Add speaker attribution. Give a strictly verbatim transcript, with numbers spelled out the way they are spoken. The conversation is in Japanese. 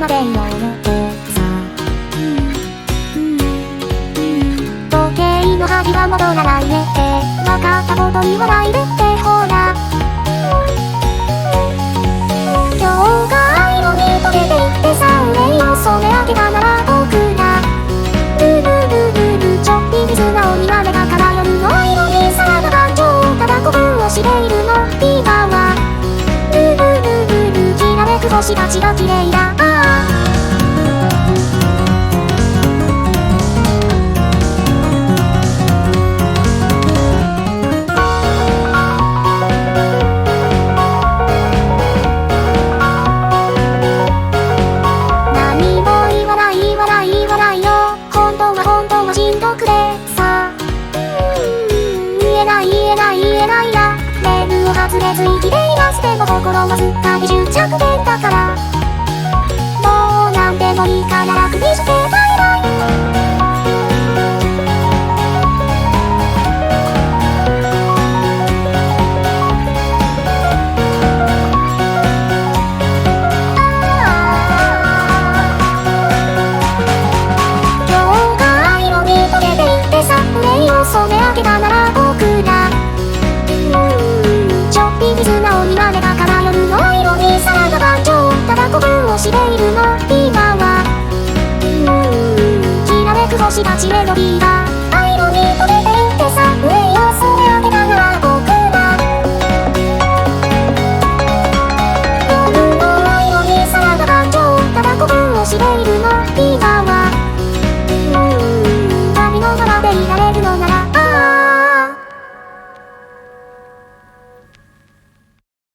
Speaker 1: まで色を持ってさ、うんうん、時計の針は戻らないねって分かったことに笑えるってほら、今日が愛を見とけていってさ、憂いを染め上げたなら僕らルルルルルちょっぴり素直になれたから夜の色にさらば感情をただ鼓舞をしているの今はルルルルルきらめく星たちが綺麗だ外れず息でいらしても心はすっかり執着点だからもう何でもいいから楽にしてバイバイ今日が愛を見とけていってさ、憂いを染め上げたなら僕ら素直になれたから夜の色にさらば感情をただ鼓舞をしているの今はうんきらめく星たちメロディーが